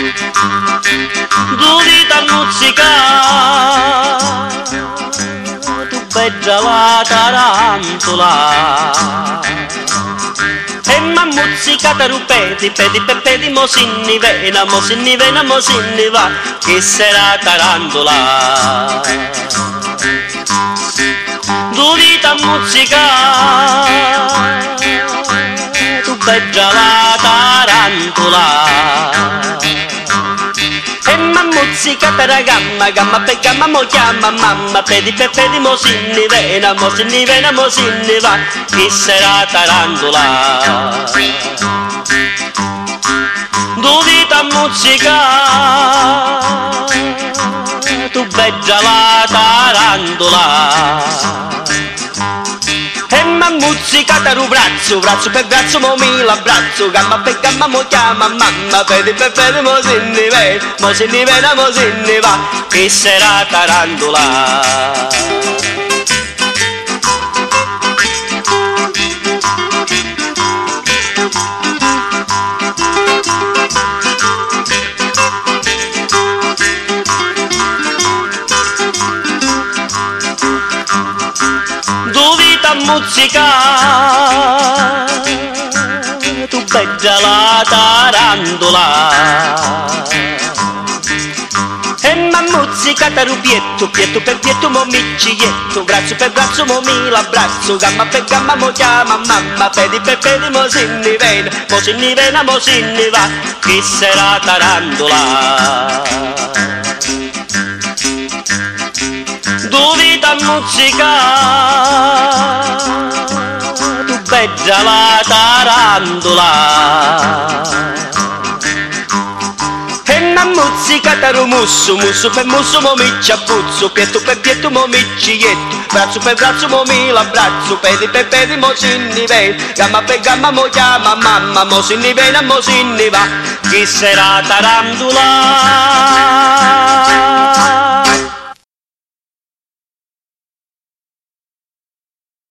due dita muzzica, tu bella la tarantula. E m'ha muzzicata rupeti, pedi, pedi, mo sinni vena, mo sinni vena, mo sinni va, che sarà tarantola. Due dita muzzica, tu bella la tarantula. E m'ha muzzicata la gamma, gamma per gamma, mo chiama mamma, pedi, pedi, mo sinni vena, mo sinni vena, mo sinni va, che sarà tarantola. Due dita muzzica, tu bella la tarantola. E m'ha muzzicata un braccio, braccio per braccio, mo mi l'abbraccio, gamma per gamma, mo chiama mamma, pedi per pedi, mo sinni vena, mo sinni vena, mo sinni va, che sarà tarantola. Muzzica, tu bella la tarantola. E m'ha muzzicata rupietto, pietto per pietto, mo mi ciglietto, braccio per braccio, mo mi l'abbraccio, gamma per gamma, mo chiama mamma, pedi per pedi, mo sinni vena, mo sinni vena, mo sinni va, che sarà tarantola. Due dita muzzica, tu bella la tarantola. E m'ha muzzicata rumussu, musso per musso, mo mi ciappuzzo, pietto per pietto, mo mi ciglietto, braccio per braccio, mo mi l'abbraccio, pedi per pedi, mo sinni vena, gamma per gamma, mo chiama mamma, mo sinni vena, mo sinni va, chi sarà tarantola.